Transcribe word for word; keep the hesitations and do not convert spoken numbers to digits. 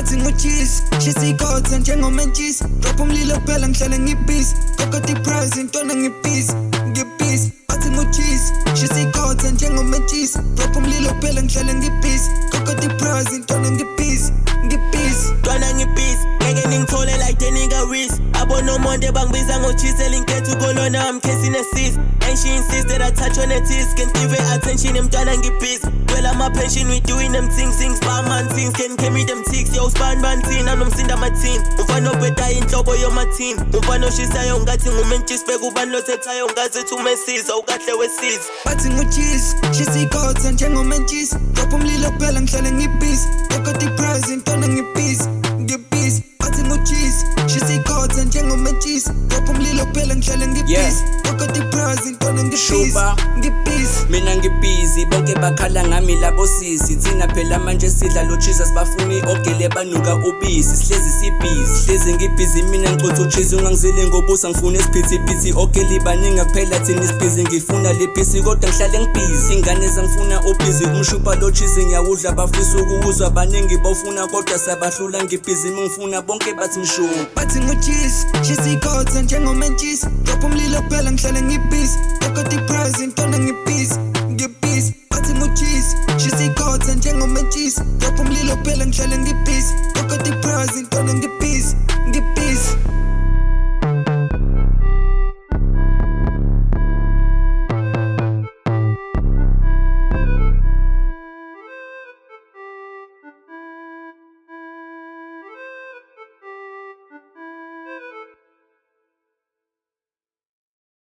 bathi ngucheese shisa ikotha njengomentshisi drop umlilo phela ngihlale ngibhizi kokoti prize intona ngibhizi ngibhizi bathi ngucheese shisa ikotha njengomentshisi drop umlilo phela ngihlale ngibhizi kokoti prize intona ngibhizi ngibhizi ntwana ngibhizi ngeke ningithole like the nigga Reese abona umonde bangibiza ngocheese linkethu kolona I'm kissing a sis and she insists that I touch on her teeth can give her attention emntwana ngibhizi well I'm a pension we doing them things things barman things can carry them ticks yo span man team anomsinda ma team umfana obheda inhlobo yo ma team umfana oshisayo ngathi ngumentshisi bekubani lothethayo ngathi thumesiza ukahle wesiza bathi ngucheese shisa ikotha njengomentshisi drop umlilo phela ngihlale ngibhizi kokoti prize intona ngibhizi ngibhizi bathi ngucheese shisa ikotha njengomentshisi drop umlilo phela ngihlale ngibhizi kokoti prize intona ngibhizi ngibhizi mina ngibhizi bonke bakhala ngami labo sisi thina phela manje sidla lo cheese sibafuni ogele banuka ubisi sihlezi sibhizi sihlezi ngibhizi mina ngicotha ucheese ungangizile ngobusa ngifuna isiphithiphithi ogele baninga phela thina isibhizi ngifuna lebhisi kodwa ngihlale ngibhizi ingane zangifuna ubhizi umshupa lo cheese ngiyawudla bafisa ukuwuzwa baningi bawufuna kodwa sabahlula ngibhizi ngifuna bonke bathi mshu bathi ngucheese shisa ikotha njengomentshisi drop umlilo phela ngihlale ngibhizi kokoti prize intona ngibhizi